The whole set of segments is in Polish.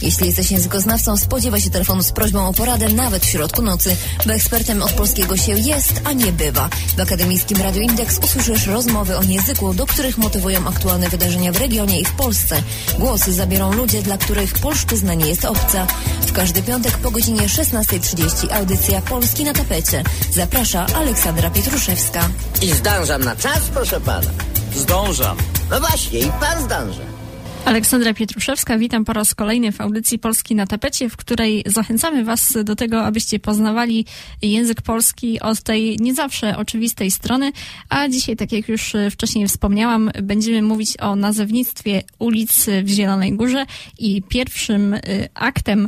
Jeśli jesteś językoznawcą, spodziewaj się telefonu z prośbą o poradę nawet w środku nocy, bo ekspertem od polskiego się jest, a nie bywa. W Akademickim Radiu Indeks usłyszysz rozmowy o języku, do których motywują aktualne wydarzenia w regionie i w Polsce. Głosy zabiorą ludzie, dla których polszczyzna nie jest obca. W każdy piątek po godzinie 16:30 audycja Polski na tapecie. Zaprasza Aleksandra Pietruszewska. I zdążam na czas, proszę pana. Zdążam. No właśnie, i pan zdąża. Aleksandra Pietruszewska, witam po raz kolejny w audycji Polski na tapecie, w której zachęcamy Was do tego, abyście poznawali język polski od tej nie zawsze oczywistej strony, a dzisiaj, tak jak już wcześniej wspomniałam, będziemy mówić o nazewnictwie ulic w Zielonej Górze i pierwszym aktem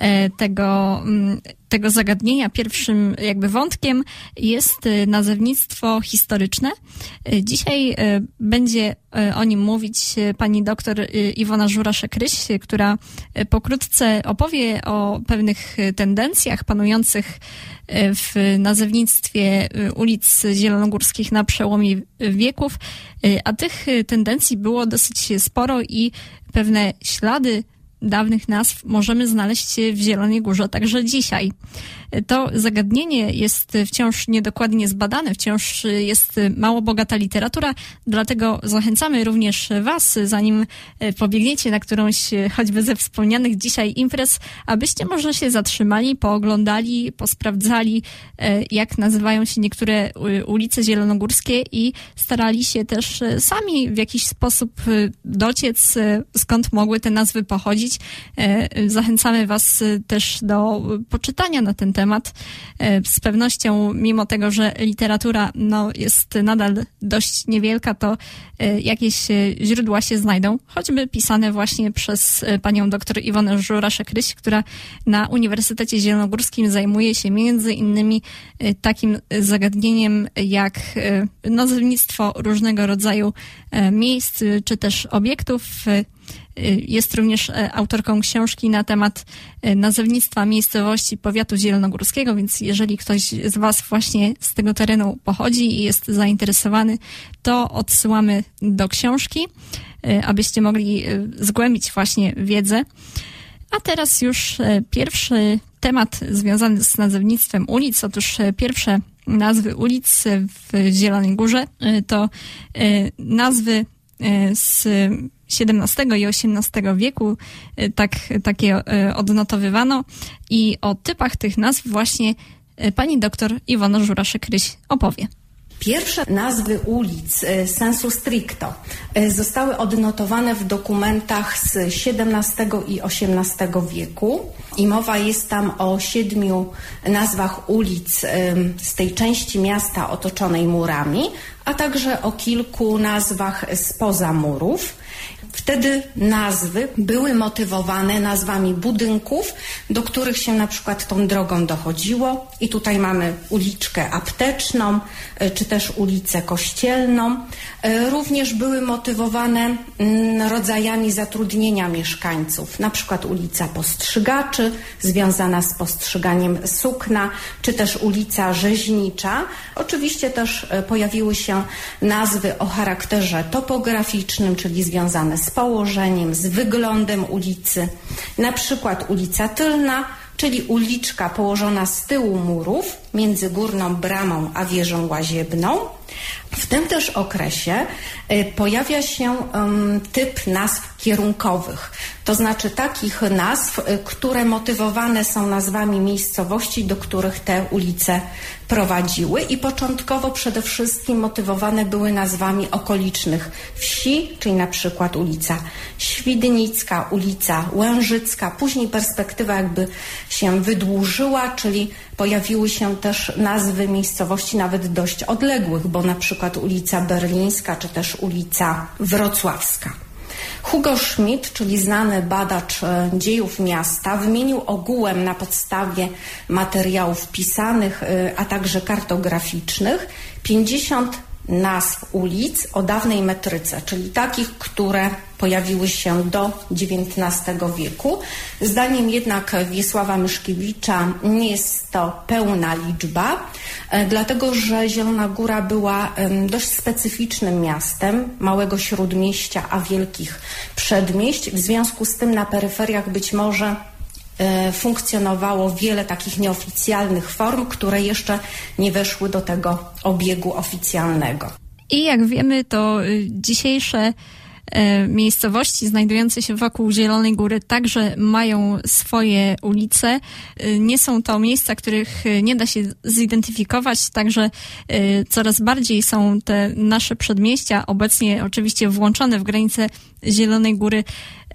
tego zagadnienia, pierwszym jakby wątkiem jest nazewnictwo historyczne. Dzisiaj będzie o nim mówić pani doktor Iwona Żuraszek-Ryś, która pokrótce opowie o pewnych tendencjach panujących w nazewnictwie ulic zielonogórskich na przełomie wieków, a tych tendencji było dosyć sporo i pewne ślady dawnych nazw możemy znaleźć w Zielonej Górze także dzisiaj. To zagadnienie jest wciąż niedokładnie zbadane, wciąż jest mało bogata literatura, dlatego zachęcamy również Was, zanim pobiegniecie na którąś choćby ze wspomnianych dzisiaj imprez, abyście może się zatrzymali, pooglądali, posprawdzali, jak nazywają się niektóre ulice zielonogórskie i starali się też sami w jakiś sposób dociec, skąd mogły te nazwy pochodzić. Zachęcamy Was też do poczytania na ten temat. Z pewnością, mimo tego, że literatura jest nadal dość niewielka, to jakieś źródła się znajdą, choćby pisane właśnie przez panią dr Iwonę Żuraszek-Ryś, która na Uniwersytecie Zielonogórskim zajmuje się między innymi takim zagadnieniem jak nazewnictwo różnego rodzaju miejsc czy też obiektów. Jest również autorką książki na temat nazewnictwa miejscowości powiatu zielonogórskiego, więc jeżeli ktoś z Was właśnie z tego terenu pochodzi i jest zainteresowany, to odsyłamy do książki, abyście mogli zgłębić właśnie wiedzę. A teraz już pierwszy temat związany z nazewnictwem ulic. Otóż pierwsze nazwy ulic w Zielonej Górze to nazwy z XVII i XVIII wieku, takie odnotowywano i o typach tych nazw właśnie pani doktor Iwona Żuraszek-Ryś opowie. Pierwsze nazwy ulic sensu stricto zostały odnotowane w dokumentach z XVII i XVIII wieku i mowa jest tam o 7 nazwach ulic z tej części miasta otoczonej murami, a także o kilku nazwach spoza murów. Wtedy nazwy były motywowane nazwami budynków, do których się na przykład tą drogą dochodziło. I tutaj mamy uliczkę Apteczną, czy też ulicę Kościelną. Również były motywowane rodzajami zatrudnienia mieszkańców, na przykład ulica Postrzygaczy, związana z postrzyganiem sukna, czy też ulica Rzeźnicza. Oczywiście też pojawiły się nazwy o charakterze topograficznym, czyli związane z położeniem, z wyglądem ulicy. Na przykład ulica Tylna, czyli uliczka położona z tyłu murów, między Górną Bramą a wieżą łaziebną. W tym też okresie pojawia się typ nazw kierunkowych, to znaczy takich nazw, które motywowane są nazwami miejscowości, do których te ulice prowadziły i początkowo przede wszystkim motywowane były nazwami okolicznych wsi, czyli na przykład ulica Świdnicka, ulica Łężycka. Później perspektywa jakby się wydłużyła, czyli pojawiły się też nazwy miejscowości nawet dość odległych, bo na przykład ulica Berlińska czy też ulica Wrocławska. Hugo Schmidt, czyli znany badacz dziejów miasta, wymienił ogółem na podstawie materiałów pisanych, a także kartograficznych 50 nazw ulic o dawnej metryce, czyli takich, które pojawiły się do XIX wieku. Zdaniem jednak Wiesława Myszkiewicza nie jest to pełna liczba, dlatego że Zielona Góra była dość specyficznym miastem, małego śródmieścia, a wielkich przedmieść. W związku z tym na peryferiach być może funkcjonowało wiele takich nieoficjalnych form, które jeszcze nie weszły do tego obiegu oficjalnego. I jak wiemy, to dzisiejsze miejscowości znajdujące się wokół Zielonej Góry także mają swoje ulice. Nie są to miejsca, których nie da się zidentyfikować, także coraz bardziej są te nasze przedmieścia, obecnie oczywiście włączone w granice Zielonej Góry,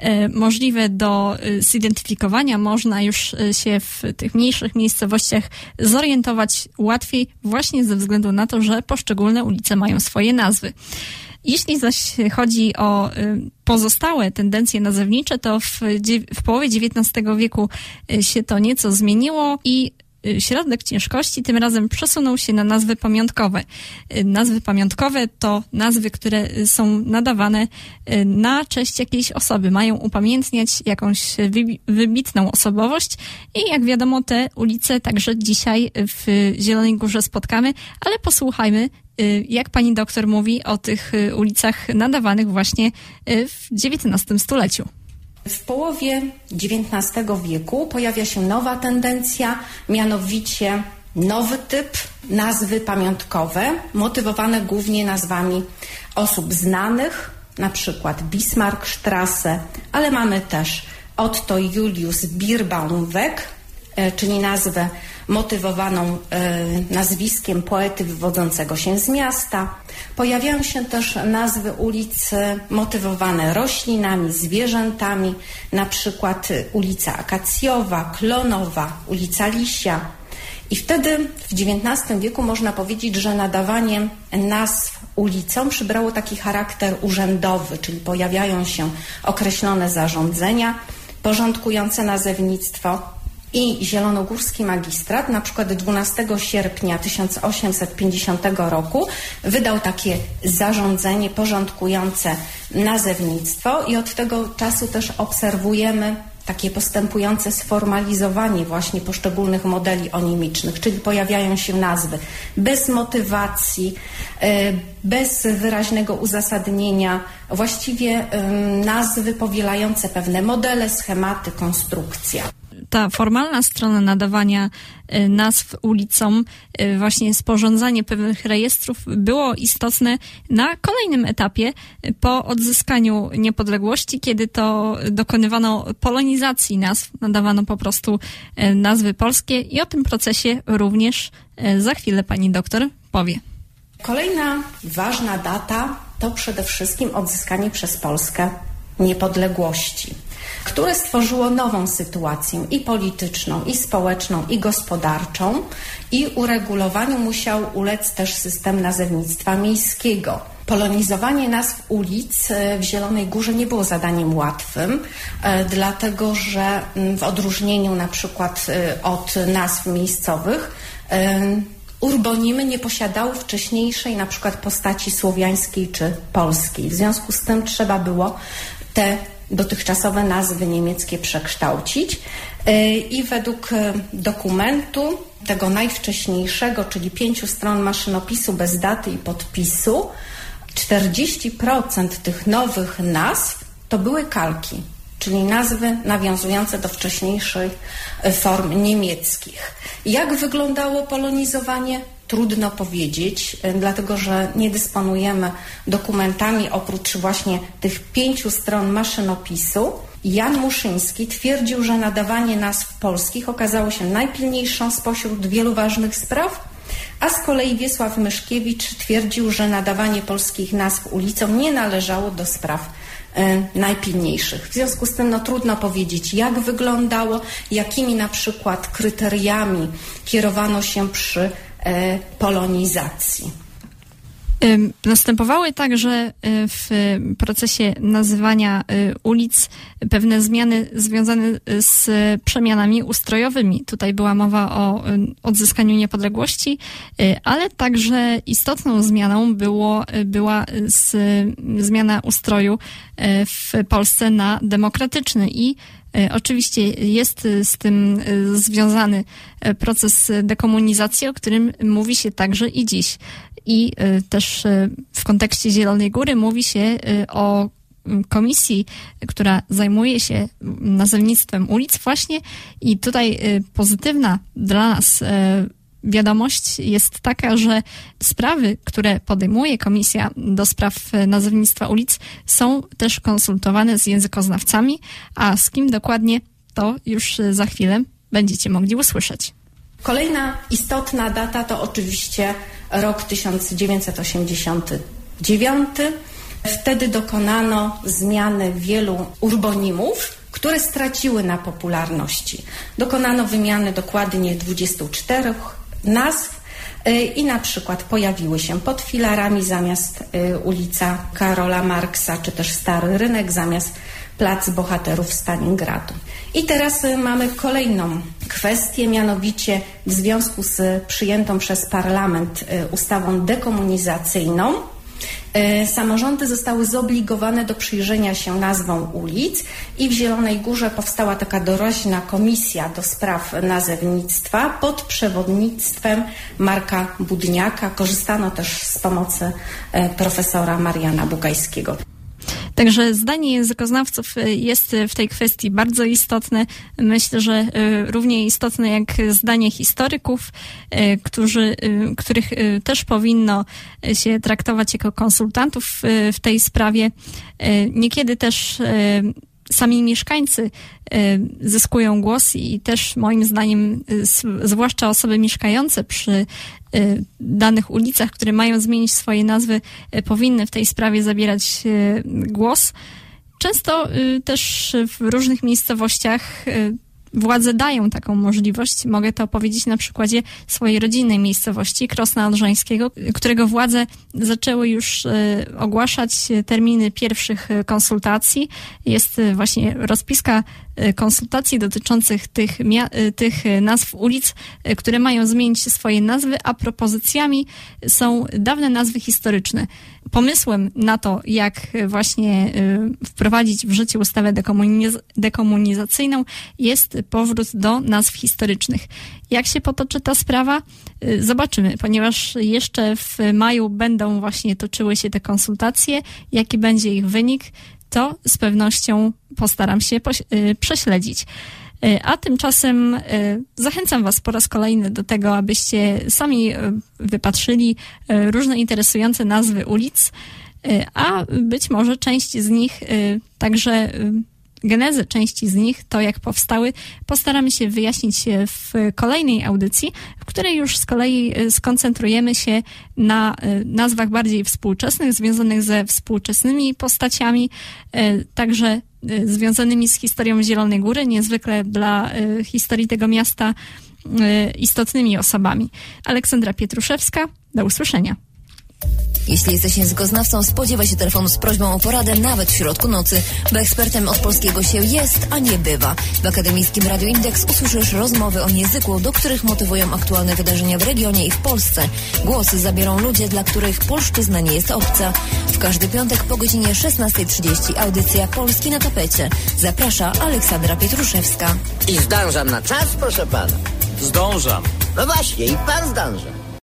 możliwe do zidentyfikowania. Można już się w tych mniejszych miejscowościach zorientować łatwiej właśnie ze względu na to, że poszczególne ulice mają swoje nazwy. Jeśli zaś chodzi o pozostałe tendencje nazewnicze, to w połowie XIX wieku się to nieco zmieniło i środek ciężkości tym razem przesunął się na nazwy pamiątkowe. Nazwy pamiątkowe to nazwy, które są nadawane na cześć jakiejś osoby. Mają upamiętniać jakąś wybitną osobowość i jak wiadomo te ulice także dzisiaj w Zielonej Górze spotkamy, ale posłuchajmy, jak pani doktor mówi o tych ulicach nadawanych właśnie w XIX stuleciu. W połowie XIX wieku pojawia się nowa tendencja, mianowicie nowy typ nazwy pamiątkowe, motywowane głównie nazwami osób znanych, na przykład Bismarckstraße, ale mamy też Otto Julius Bierbaum-Weg, czyli nazwę motywowaną nazwiskiem poety wywodzącego się z miasta. Pojawiają się też nazwy ulic motywowane roślinami, zwierzętami, na przykład ulica Akacjowa, Klonowa, ulica Lisia. I wtedy w XIX wieku można powiedzieć, że nadawanie nazw ulicom przybrało taki charakter urzędowy, czyli pojawiają się określone zarządzenia porządkujące nazewnictwo. I zielonogórski magistrat na przykład 12 sierpnia 1850 roku wydał takie zarządzenie porządkujące nazewnictwo i od tego czasu też obserwujemy takie postępujące sformalizowanie właśnie poszczególnych modeli onimicznych, czyli pojawiają się nazwy bez motywacji, bez wyraźnego uzasadnienia, właściwie nazwy powielające pewne modele, schematy, konstrukcja. Ta formalna strona nadawania nazw ulicom, właśnie sporządzanie pewnych rejestrów było istotne na kolejnym etapie po odzyskaniu niepodległości, kiedy to dokonywano polonizacji nazw, nadawano po prostu nazwy polskie i o tym procesie również za chwilę pani doktor powie. Kolejna ważna data to przede wszystkim odzyskanie przez Polskę niepodległości, które stworzyło nową sytuację i polityczną, i społeczną, i gospodarczą i uregulowaniu musiał ulec też system nazewnictwa miejskiego. Polonizowanie nazw ulic w Zielonej Górze nie było zadaniem łatwym, dlatego że w odróżnieniu na przykład od nazw miejscowych urbonimy nie posiadały wcześniejszej na przykład postaci słowiańskiej czy polskiej. W związku z tym trzeba było te dotychczasowe nazwy niemieckie przekształcić i według dokumentu tego najwcześniejszego, czyli 5 stron maszynopisu bez daty i podpisu, 40% tych nowych nazw to były kalki, czyli nazwy nawiązujące do wcześniejszych form niemieckich. Jak wyglądało polonizowanie? Trudno powiedzieć, dlatego że nie dysponujemy dokumentami oprócz właśnie tych 5 stron maszynopisu. Jan Muszyński twierdził, że nadawanie nazw polskich okazało się najpilniejszą spośród wielu ważnych spraw, a z kolei Wiesław Myszkiewicz twierdził, że nadawanie polskich nazw ulicom nie należało do spraw najpilniejszych. W związku z tym trudno powiedzieć, jak wyglądało, jakimi na przykład kryteriami kierowano się przy polonizacji. Następowały także w procesie nazywania ulic pewne zmiany związane z przemianami ustrojowymi. Tutaj była mowa o odzyskaniu niepodległości, ale także istotną zmianą była zmiana ustroju w Polsce na demokratyczny i oczywiście jest z tym związany proces dekomunizacji, o którym mówi się także i dziś. I też w kontekście Zielonej Góry mówi się o komisji, która zajmuje się nazewnictwem ulic właśnie i tutaj pozytywna dla nas wiadomość jest taka, że sprawy, które podejmuje Komisja do spraw nazewnictwa ulic, są też konsultowane z językoznawcami, a z kim dokładnie, to już za chwilę będziecie mogli usłyszeć. Kolejna istotna data to oczywiście rok 1989. Wtedy dokonano zmiany wielu urbonimów, które straciły na popularności. Dokonano wymiany dokładnie 24 nazw i na przykład pojawiły się pod filarami zamiast ulica Karola Marksa, czy też Stary Rynek zamiast Plac Bohaterów Stalingradu. I teraz mamy kolejną kwestię, mianowicie w związku z przyjętą przez parlament ustawą dekomunizacyjną samorządy zostały zobligowane do przyjrzenia się nazwom ulic i w Zielonej Górze powstała taka doraźna komisja do spraw nazewnictwa pod przewodnictwem Marka Budniaka. Korzystano też z pomocy profesora Mariana Bugajskiego. Także zdanie językoznawców jest w tej kwestii bardzo istotne. Myślę, że równie istotne jak zdanie historyków, których też powinno się traktować jako konsultantów w tej sprawie. Niekiedy też sami mieszkańcy zyskują głos i też moim zdaniem, zwłaszcza osoby mieszkające przy danych ulicach, które mają zmienić swoje nazwy, powinny w tej sprawie zabierać głos. Często też w różnych miejscowościach władze dają taką możliwość. Mogę to powiedzieć na przykładzie swojej rodzinnej miejscowości, Krosna Odrzańskiego, którego władze zaczęły już ogłaszać terminy pierwszych konsultacji. Jest właśnie rozpiska konsultacji dotyczących tych nazw ulic, które mają zmienić swoje nazwy, a propozycjami są dawne nazwy historyczne. Pomysłem na to, jak właśnie wprowadzić w życie ustawę dekomunizacyjną, jest powrót do nazw historycznych. Jak się potoczy ta sprawa? Zobaczymy, ponieważ jeszcze w maju będą właśnie toczyły się te konsultacje. Jaki będzie ich wynik, to z pewnością postaram się prześledzić. A tymczasem zachęcam Was po raz kolejny do tego, abyście sami wypatrzyli różne interesujące nazwy ulic, a być może część z nich, także genezę części z nich, to jak powstały, postaramy się wyjaśnić w kolejnej audycji, w której już z kolei skoncentrujemy się na nazwach bardziej współczesnych, związanych ze współczesnymi postaciami, także związanymi z historią Zielonej Góry, niezwykle dla historii tego miasta istotnymi osobami. Aleksandra Pietruszewska, do usłyszenia. Jeśli jesteś językoznawcą, spodziewaj się telefonu z prośbą o poradę nawet w środku nocy, bo ekspertem od polskiego się jest, a nie bywa. W Akademickim Radiu Indeks usłyszysz rozmowy o języku, do których motywują aktualne wydarzenia w regionie i w Polsce. Głosy zabiorą ludzie, dla których polszczyzna nie jest obca. W każdy piątek po godzinie 16:30 audycja Polski na tapecie. Zaprasza Aleksandra Pietruszewska. I zdążam na czas, proszę pana. Zdążam. No właśnie, i pan zdąża.